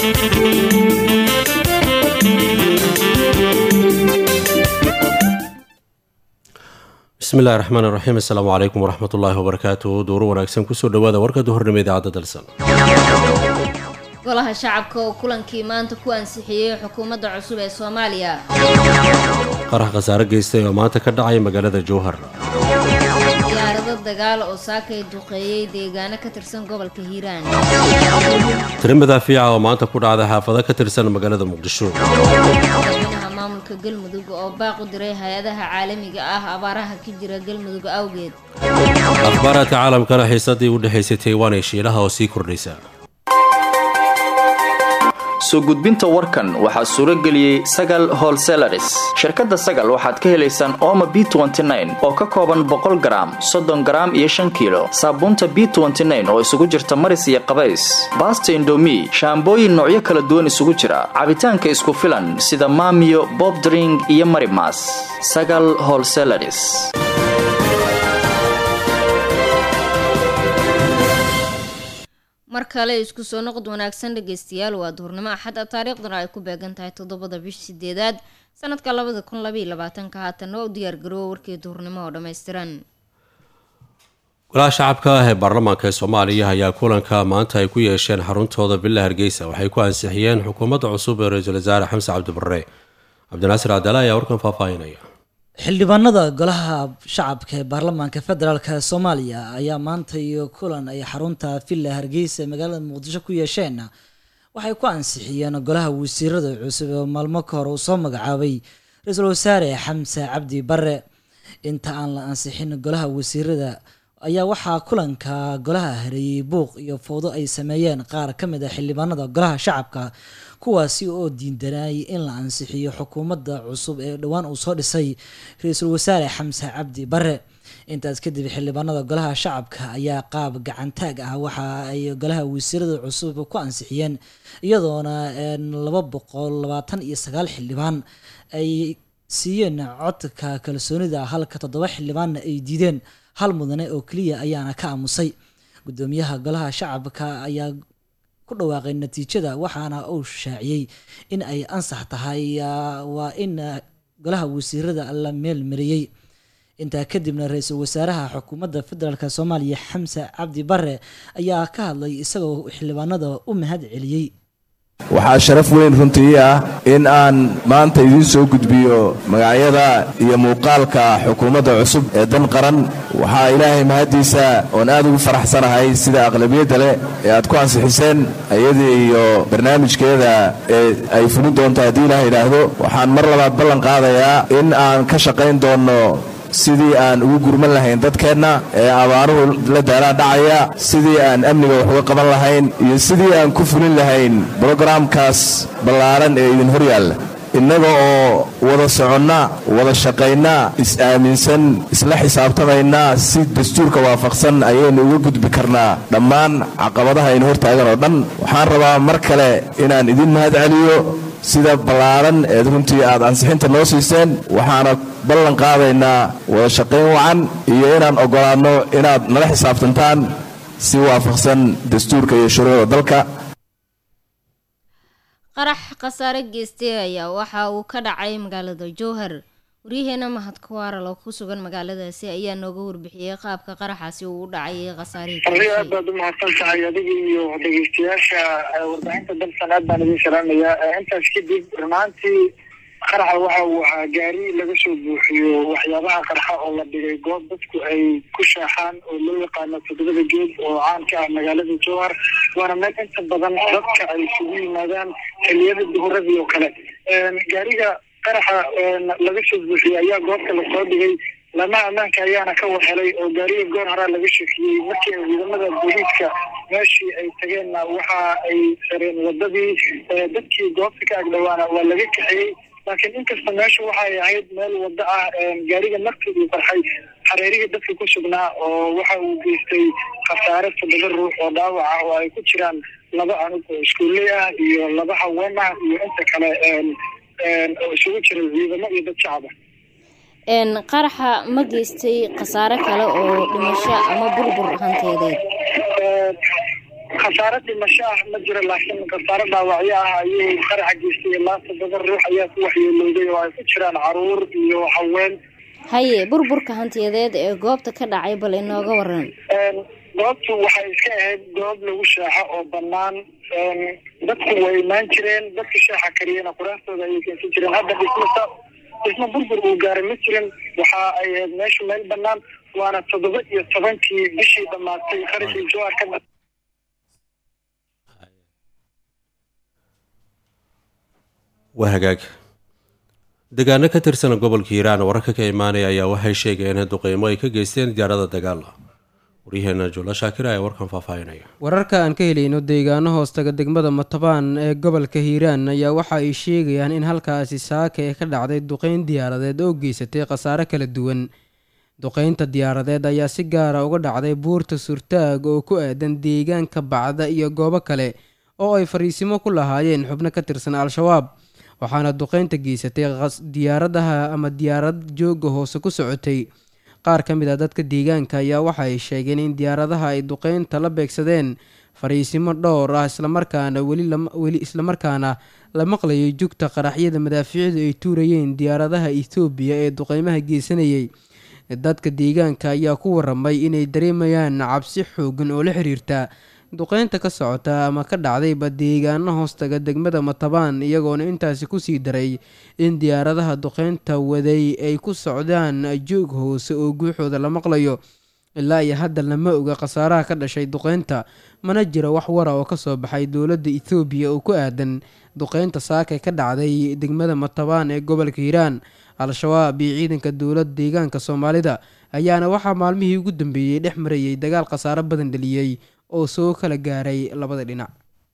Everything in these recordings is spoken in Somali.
بسم الله الرحمن الرحيم السلام عليكم ورحمة الله وبركاته دور وناكسن كسو دوادا وركا دهورنمي إذاعة دلسان golaha shacabka oo kulankii maanta ku ansixiyay xukuumadda cusub ee Soomaaliya qarax khasaare geystay oo maanta ka dhacay magaalada Jowhar diyaarado dagaal oo saakay duqeeyay deegaano ka tirsan gobolka Hiiraan tirimada fiica oo maanta ku dhacday xaafado ka tirsan magaalada Muqdisho maamulka Galmudug oo baaq u diray hay'adaha caalamiga ah abaaraha ka jira Galmudug awgeed akhbaaraadka caalamkana xiisadii u dhaxaysay Taiwan iyo Shiinaha oo sii kordhaysa soo gudbinta warkan waxaa suuro geliyay Sagal Wholesalers shirkadda Sagal waxaad ka helaysaan Omo B29 oo ka kooban 100 gram 30 gram iyo 5 kilo saabuunta B29 oo isugu jirta maris iyo qabays basta Indomie shaambooyin noocyo kala duwan isugu jira cabitaanka isku filan sida Mamiyo Bob Drink iyo Marimas Sagal Wholesalers markale isku soo noqod wanaagsan dhageystayaal waa duurnimo axad taariikhduna ay ku beegan tahay 7 bisha 8 sanadka 2022 haatan oo diyaar garoow warkii duurnimo oo dhameystiran golaha shacabka ee baarlamaanka Soomaaliya ayaa kulanka maanta ay ku yeesheen xaruntooda Villa Hargeysa waxay ku ansixiyeen xukuumadda cusub ee Ra'iisul Wasaare Xamse Cabdi Barre Cabdinaasir Cadala ayaa warkan faahfaahinaya xildhibaanada golaha shacabka ee baarlamaanka federaalka Soomaaliya ayaa maanta iyo kulan ay xarunta Villa Hargeysa magaalada Muqdisho ku yeesheen waxay ku ansixiyeen golaha wasiirada cusub oo maalmo ka hor soo magacaabay Ra'iisul Wasaare Xamse Cabdi Barre inta aan la ansixin golaha wasiirada ayaa waxaa kulanka golaha hareeyay buuq iyo fowdo ay sameeyeen qaar ka mid ah xildhibaanada golaha shacabka kuwaasi oo diidanay in la ansixiyo xukuumadda cusub ee dhawaan uu soo dhisay Ra'iisul Wasaare Xamse Cabdi Barre intaas kadib xildhibaanada golaha shacabka ayaa qaab gacantaag ah waxa ay golaha wasiirada cusub ku ansixiyeen iyadoona 229 xildhibaan ay siiyeen codka kalsoonida halka 7 xildhibaan ay diideen hal mudane oo kaliya ayaana ka aamusay gudoomiyaha golaha shacabka ayaa ku dhawaaqay natiijada waxaana uu shaaciyay in ay ansax tahay waa in golaha wasiirada la meel mariyay inta kadibna ra'iisul wasaaraha xukuumadda federaalka Soomaaliya Xamse Cabdi Barre ayaa ka hadlay isagoo xildhibaanada u mahad celiyay waxaa sharaf weyn runtii ah in aan maanta idin soo gudbiyo magacyada iyo muuqaalka xukuumadda cusub ee dan qaran waxaa ilaahay mahadiisa oon aad ugu faraxsanahay sida aqlabiyadda leh ee aad ku ansixiseen ayada iyo barnaamijkeeda ee ay fulin doonto haddii ilaahay yidhaahdo waxaan mar labaad ballan qaadayaa in aan ka shaqayn doonno sidii aan ugu gurman lahayn dadkeenna ee abaaruhu la daalaa dhacaya sidii aan amniga wax uga qaban lahayn iyo sidii aan ku fulin lahayn brogramkaas ballaaran ee idin horyaalla innaga oo wada soconna wada shaqayna is-aaminsan isla xisaabtamayna si dastuurka waafaqsan ayaynu uga gudbi karnaa dhammaan caqabadaha aynu hortaagan oo dhan waxaan rabaa mar kale inaan idin mahad celiyo sida ballaaran ee runtii aad ansixinta noo siiseen waxaana ballan qaadaynaa wada shaqayn wacan iyo inaan ogolaanno inaad nala xisaabtantaan si waafaqsan dastuurka iyo shuruucda dalka qarax khasaare geystay ayaa waxa uu ka dhacay magaalada Jowhar wariyaheena mahad kuwaara loo ku sugan magaaladaasi ayaa nooga warbixiyay qaabka qaraxaasi uu u dhacay khasaarihii aad baad u mahadsantahay adiga iyo dhageystayaasha warbaahinta dalsanaad baan idin salaamayaa intaas kadib maantii qaraxa waxa uu ahaa gaari laga soo buuxiyo waxyaabaha qaraxa oo la dhigay goob dadku ay ku shaaxaan oo loo yaqaano todobada geed oo caan ka ah magaalada Jowhar waana meel inta badan dadka ay isugu yimaadaan xilliyada duhuradii oo kale gaariga qaraxa laga soo buuxiyay ayaa goobta la soo dhigay lama amaanka ayaana ka waxelay oo gaariga goor hore laga shakiyay markii ciidamada booliiska meeshii ay tageenna waxa ay xireen wadadii dadkii goobta ka agdhawaana waa laga kaxeeyey laakiin inkasta meesha waxay ahayd meel wada ah gaariga naftiisu farxay xareeriga dadka ku sugnaa oo waxa uu geystay khasaare 7 ruux oo dhaawac ah oo ay ku jiraan 2 anug oo iskuuley ah iyo 2 haween ah iyo inta kale isugu jira ciidamo iyo dad shacab ah qaraxa ma geystay khasaare kale oo dhimasho ama burbur hanteedeed khasaare dhimasho ah ma jiro laakiin khasaare dhaawacyo ah ayuu qaraxa geystay ilaa 7 ruux ayaa ku waxyeelooday oo ay ku jiraan caruur iyo haween. haye burburka hantiyadeed ee goobta ka dhacay bal inooga waran. goobtu waxay iska ahayd goob lagu shaaxo oo bannaan. dadku way imaan jireen, dadka shaaxa kariyana quraastooda ayay keensan jireen. hadda dhismo burbur uu gaaray ma jirin, waxa ay ahayd meeshu meel bannaan. waana 17 bishii dhammaatay qaraxii Jowhar ka dhacay. waa hagaag deegaano ka tirsan gobolka hiiraan wararka ka imaanaya ayaa waxay sheegeen in duqeymo ay ka geysteen diyaarada dagaal. waryaheena Jula Shaakir ayaa warkan faahfaahinaya. wararka aan ka helayno deegaano hoostaga degmada Matabaan ee gobolka Hiiraan ayaa waxa ay sheegayaan in halkaasi saaka ee ka dhacday duqeyn diyaaradeed oo geysatay khasaare kala duwan. duqeynta diyaaradeed ayaa si gaar ah uga dhacday buurta Surtaag oo ku aadan deegaanka Bacda iyo goobo kale oo ay fariisimo ku lahaayeen xubno ka tirsan Al-Shabaab. waxaana duqeynta geysatay diyaaradaha ama diyaarad jooga hoose ku socotay. qaar ka mid ah dadka deegaanka ayaa waxa ay sheegeen in diyaaradaha ay duqeynta la beegsadeen fariisimo dhowr ah islamarkaana la maqlayay jugta qaraxyada madaafiicdu ay tuurayeen diyaaradaha Itoobiya ee duqeymaha geysanayay. dadka deegaanka ayaa ku waramay inay dareemayaan cabsi xoogan oo la xiriirta duqeynta ka socota ama ka dhacdayba deegaano hoostaga degmada Matabaan, iyagoona intaasi kusii daray in diyaaradaha duqeynta waday ay ku socdaan joog hoose oo guuxooda la maqlayo. ilaa iyo hadda lama oga khasaaraha ka dhashay duqeynta, mana jira wax wara oo kasoo baxay dowladda Itoobiya oo ku aadan duqeynta saaka ka dhacday degmada Matabaan ee gobolka Hiiraan. Al-Shabaab iyo ciidanka dowladda deegaanka Soomaalida ayaana waxaa maalmihii ugu dambeeyay dhex marayay dagaal khasaare badan dhaliyay oo soo kala gaaray labada dhinac.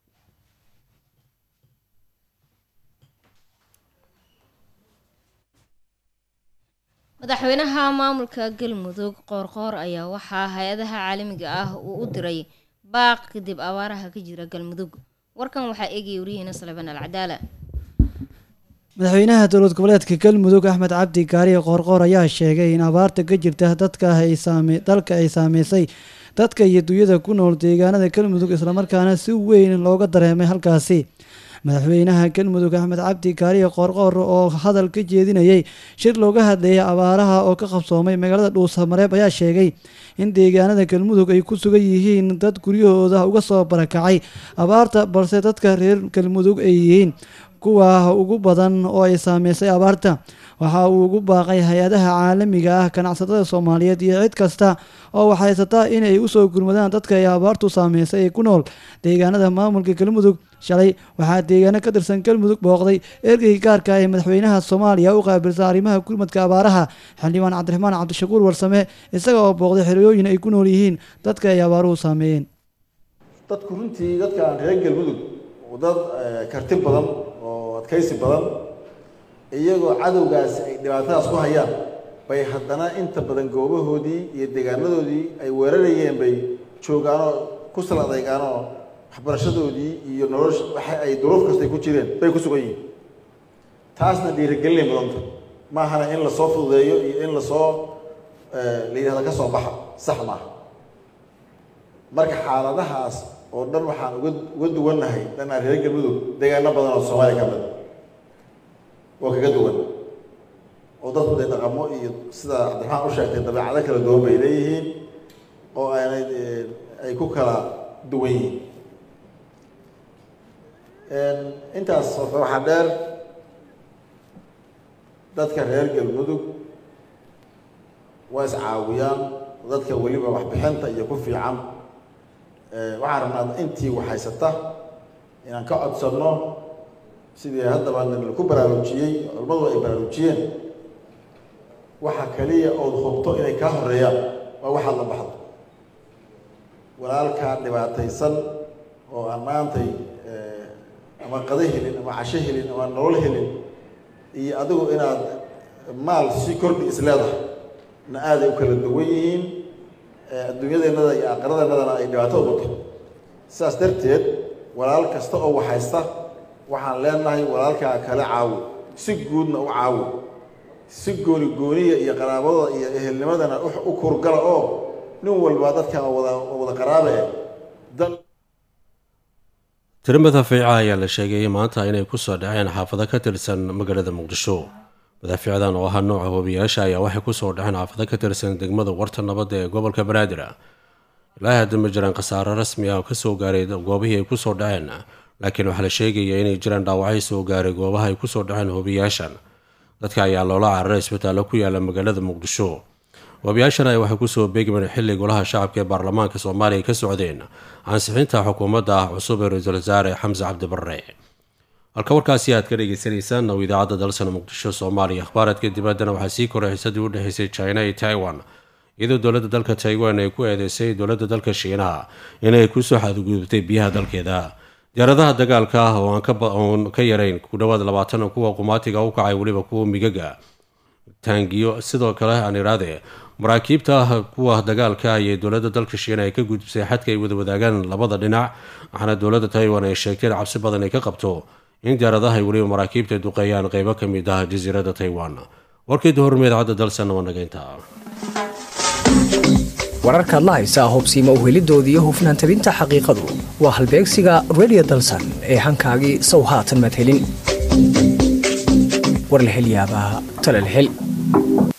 madaxweynaha maamulka Galmudug Qoorqoor ayaa waxaa hay-adaha caalamiga ah uu u diray baaq kadib abaaraha ka jira Galmudug. warkan waxaa eegay wariyaheena Salebaan Al-Cadaala. madaxweynaha dowlad goboleedka Galmudug Axmed Cabdi Kaariye Qoorqoor ayaa sheegay in abaarta ka jirta dalka ay saameysay dadka iyo dunyada ku nool deegaanada Galmudug isla markaana si weyn looga dareemay halkaasi. madaxweynaha Galmudug Axmed Cabdi Kaariye Qoorqoor oo hadal ka jeedinayay shir looga hadlayay abaaraha oo ka qabsoomay magaalada Dhuusamareeb ayaa sheegay in deegaanada Galmudug ay ku sugan yihiin dad guryahooda uga soo barakacay abaarta, balse dadka reer Galmudug ay yihiin kuwa ugu badan oo ay saameysay abaarta. waxa uu ugu baaqay hay-adaha caalamiga ah, ganacsatada Soomaaliyeed iyo cid kasta oo waxhaysata in ay usoo gurmadaan dadka ay abaartu saameysay ee ku nool deegaanada maamulka Galmudug. shalay waxaa deegaano ka tirsan Galmudug booqday ergeyga gaarka ah ee madaxweynaha Soomaaliya u qaabilsan arrimaha gurmadka abaaraha xildhibaan Cabdiraxmaan Cabdishakuur Warsame, isaga oo booqday xerooyin ay ku nool yihiin dadka ay abaaruhu saameeyeen. dadku runtii dadka reer Galmudug dad karti badan oo adkaysi badan, iyagoo cadowgaas ay dhibaatadaas ku hayaan bay haddana inta badan goobahoodii iyo deegaanadoodii ay weerarayeen bay joogaanoo ku sal adeygaanoo waxbarashadoodii iyo nolosha waxa ay duruuf kastay ku jireen bay ku sugan yihiin. taasna dhiirigelinay mudanta maahana in lasoo fududeeyo iyo in lasoo la yidhahda ka soo baxa sax maaha. marka xaaladahaas oo dhan waxaan uga duwannahay dhanaa reer Galmudug deegaano badan oo Soomaaliya ka mid oo kaga duwan, oo dadku ay dhaqamo iyo sida Cabdiraxmaan u sheegtay dabeecado kala duwan bay leeyihiin oo ay ku kala duwan yihiin. intaas waxaa dheer dadka reer Galmudug waa iscaawiyaan, dadka weliba waxbixinta iyo ku fiican. waxaan rabnaa intii waxhaysata inaan ka codsanno sidii haddaba ku baraarujiyey culimmadu ay baraarujiyeen, waxa kaliya ood hubto inay kaa horeeyaan waa waxaad la baxdo. walaalkaa dhibaataysan oo aan maantay ama qado helin ama casho helin ama nolol helin iyo adigu inaad maal si kordhi isleedahay na aaday u kala duwan yihiin. adduunyadeennada iyo aakhiradeennadana ay dhibaato u bato. sidaas darteed walaal kasta oo waxhaysta waxaan leenahay walaalkaa kale caawi, si guudna u caawi, si gooniya iyo qaraabadooda iyo ehelnimadana u kurgala oo nin walba dadka wada qaraabe dal tiro madaafiica ayaa la sheegay maanta inay kusoo dhaceen xaafado ka tirsan magaalada muqdisho. madaafiicdan oo ahaa nooca hoobiyaasha ayaa waxay kusoo dhaceen xaafado ka tirsan degmada warta nabadda ee gobolka banaadir. ilaa hadda ma jiraan khasaaro rasmi ah oo kasoo gaaray goobihii ay kusoo dhaceen, laakiin waxaa la sheegaya inay jiraan dhaawacyo soo gaaray goobaha ay kusoo dhaceen hoobiyaashan. dadka ayaa loola cararay isbitaallo ku yaala magaalada muqdisho. hoobiyaashan ay waxay kusoo beegmeen xilli golaha shacabka ee baarlamaanka soomaaliya ka socdeen ansixinta xukuumadda cusub ee ra-iisul wasaare xamse cabdi barre. halka warkaasi aad ka dhagaysanaysaan oo idaacadda dalsan muqdisho soomaaliya. akhbaaradka dibaddana waxaa sii koray xiisadii u dhexaysay China iyo Taiwan, iyadoo dowladda dalka Taiwan ay ku eedeysay dowladda dalka Shiinaha inay kusoo xadgudubtay biyaha dalkeeda. diyaaradaha dagaalka ah oo aan ka yarayn ku dhawaad 20 kuwa qumaatiga u kacay, weliba kuwa migaga taangiyo, sidoo kale aan iraade maraakiibta kuwa dagaalka ayay dowladda dalka Shiinaha ay ka gudbisay xadka ay wada wadaagaan labada dhinac, waxaana dowladda Taiwan ay sheegtay cabsi badan ay ka qabto in diyaaradaha ay weliba maraakiibta duqeeyaan qaybo ka mid ah jasiiradda Taiwan. warkeedu hormeed cadda dalsan waa nageynta. wararkaad la haysaa hubsiimo uhelidoodii hufnaan tabinta xaqiiqadu waa halbeegsiga radio dalsan ee hankaagii sow haatan maad helin. war la hel yaabaa tala la hel.